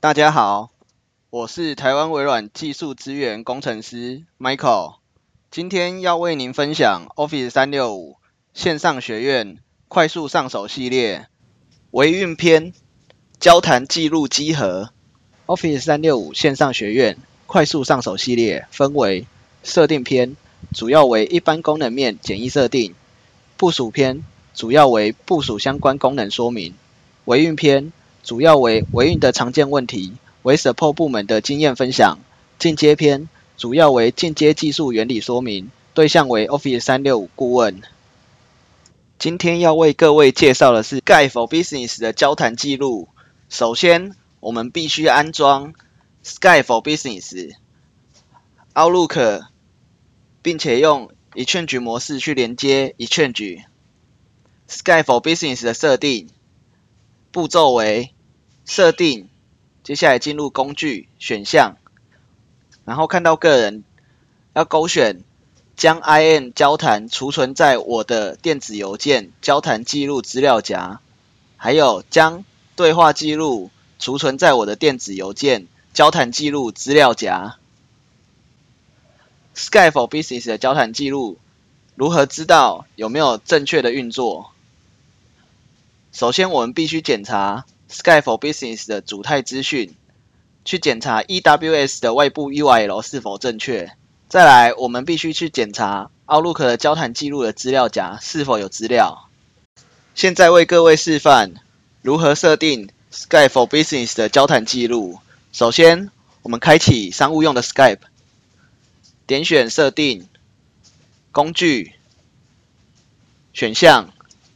大家好，我是台湾微软技术资源工程师 Michael， 今天要为您分享 Office 365线上学院快速上手系列微运篇交谈记录稽核。Office 365线上学院快速上手系列分为设定篇，主要为一般功能面简易设定；部署篇，主要为部署相关功能说明；微运篇，主要为微运的常见问题，为 Support 部门的经验分享；进阶篇，主要为进阶技术原理说明，对象为 Office 365顾问。今天要为各位介绍的是 Skype for Business 的交谈记录。首先，我们必须安装 Skype for Business、Outlook， 并且用 Exchange 模式去连接 Exchange。Skype for Business 的设定步骤为设定，接下来进入工具选项，然后看到个人要勾选将 IM 交谈储存在我的电子邮件交谈记录资料夹，还有将对话记录储存在我的电子邮件交谈记录资料夹。Skype for Business 的交谈记录如何知道有没有正确的运作？首先，我们必须检查 Skype for Business 的主态资讯，去检查 EWS 的外部 URL 是否正确。再来，我们必须去检查 Outlook 的交谈记录的资料夹是否有资料。现在为各位示范如何设定 Skype for Business 的交谈记录。首先，我们开启商务用的 Skype， 点选设定、工具、选项。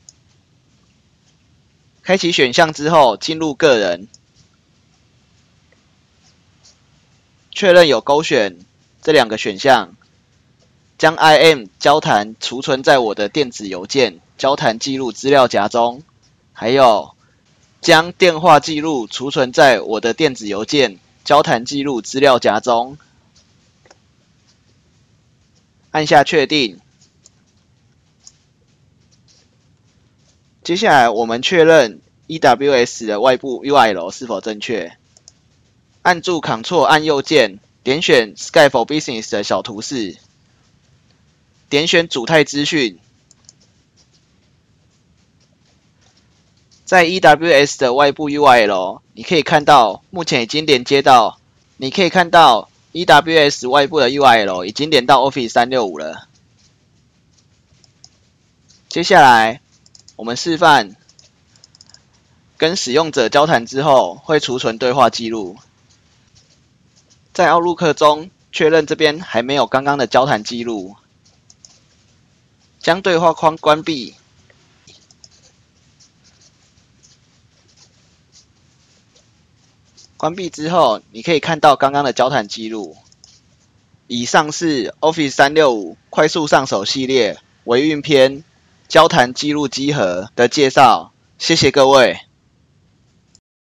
开启选项之后，进入个人，确认有勾选这两个选项，将 IM 交谈储存在我的电子邮件交谈记录资料夹中，还有将电话记录储存在我的电子邮件交谈记录资料夹中，按下确定。接下来我们确认 EWS 的外部 URL 是否正确，按住 Ctrl 按右键，点选 Skype for Business 的小图示，点选主态资讯，在 EWS 的外部 URL， 你可以看到目前已经连接到，你可以看到 EWS 外部的 URL 已经连到 Office 365了。接下来我们示范跟使用者交谈之后会储存对话记录。在 Outlook 中确认这边还没有刚刚的交谈记录，将对话框关闭，关闭之后你可以看到刚刚的交谈记录。以上是 Office 365快速上手系列微运篇交谈记录稽核的介绍，谢谢各位。